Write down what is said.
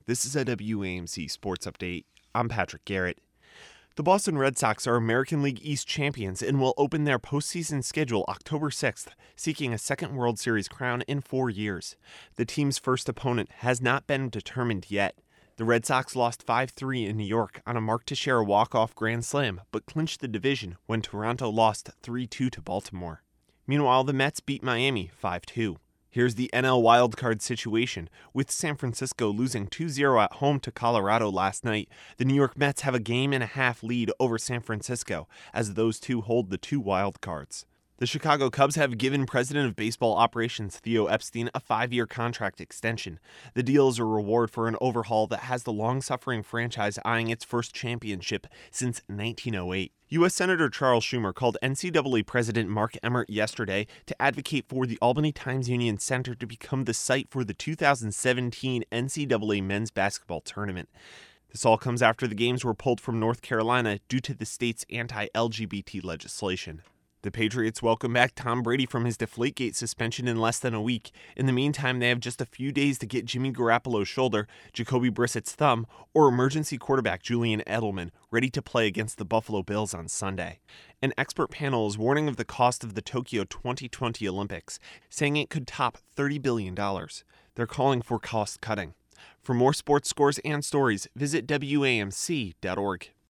This is a WAMC Sports Update. I'm Patrick Garrett. The Boston Red Sox are American League East champions and will open their postseason schedule October 6th, seeking a second World Series crown in 4 years. The team's first opponent has not been determined yet. The Red Sox lost 5-3 in New York on a Mark Teixeira walk-off grand slam, but clinched the division when Toronto lost 3-2 to Baltimore. Meanwhile, the Mets beat Miami 5-2. Here's the NL wildcard situation. With San Francisco losing 2-0 at home to Colorado last night, the New York Mets have a game-and-a-half lead over San Francisco, as those two hold the 2 wildcards. The Chicago Cubs have given President of Baseball Operations Theo Epstein a 5-year contract extension. The deal is a reward for an overhaul that has the long-suffering franchise eyeing its first championship since 1908. U.S. Senator Charles Schumer called NCAA President Mark Emmert yesterday to advocate for the Albany Times-Union Center to become the site for the 2017 NCAA men's basketball tournament. This all comes after the games were pulled from North Carolina due to the state's anti-LGBT legislation. The Patriots welcome back Tom Brady from his Deflategate suspension in less than a week. In the meantime, they have just a few days to get Jimmy Garoppolo's shoulder, Jacoby Brissett's thumb, or emergency quarterback Julian Edelman ready to play against the Buffalo Bills on Sunday. An expert panel is warning of the cost of the Tokyo 2020 Olympics, saying it could top $30 billion. They're calling for cost cutting. For more sports scores and stories, visit WAMC.org.